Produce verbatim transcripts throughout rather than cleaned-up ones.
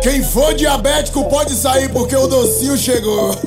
Quem for diabético pode sair porque o docinho chegou.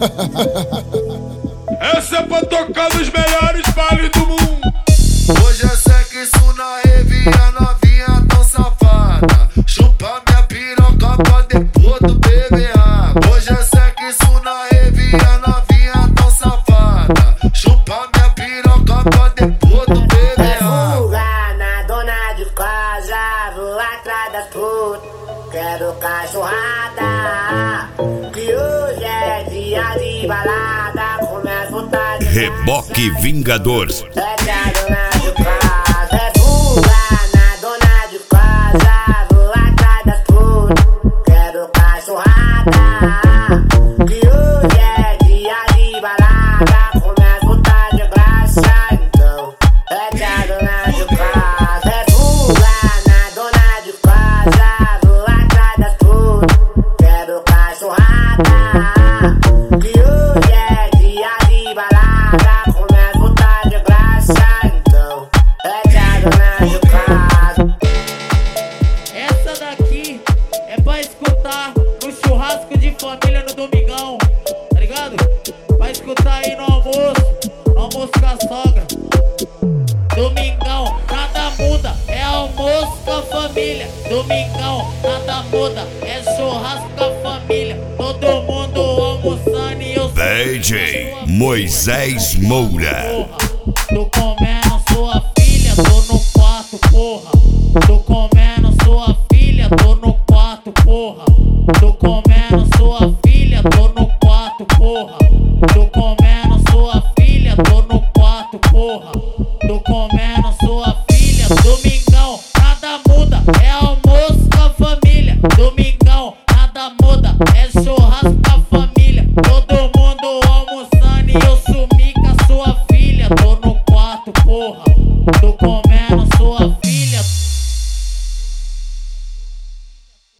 Essa é pra tocar nos melhores bailes do mundo. Hoje é sexo na rave, a novinha tão safada. Chupa minha piroca pra depois tu beber água. Hoje é sexo na rave, a novinha tão safada. Chupa minha piroca pra depois tu beber água. Fuga na dona de casa, vou atrás das putas. Quero cachorrada, que hoje é dia de balada. Começa o tarde. Reboque Vingador. É que a dona de casa é fuga na dona de casa, vou atrás das putas. Quero cachorrada, que hoje é dia de balada. Começa o tarde de graça, então. É que a dona de casa é fuga na dona de casa, vou atrás das putas. Quero cachorrada, que hoje é dia de balada. Começa o tarde de graça, então. É que a dona de casa. Essa daqui é pra escutar no churrasco de família no domingão, tá ligado? Pra escutar aí no almoço, no almoço com a sogra. Domingão, nada muda, é almoço com a família. Domingão, nada muda, é churrasco com a família. Todo mundo almoçando e eu D J Moisés Moura. Porra, tô comendo sua filha, tô no quarto, porra. Tô comendo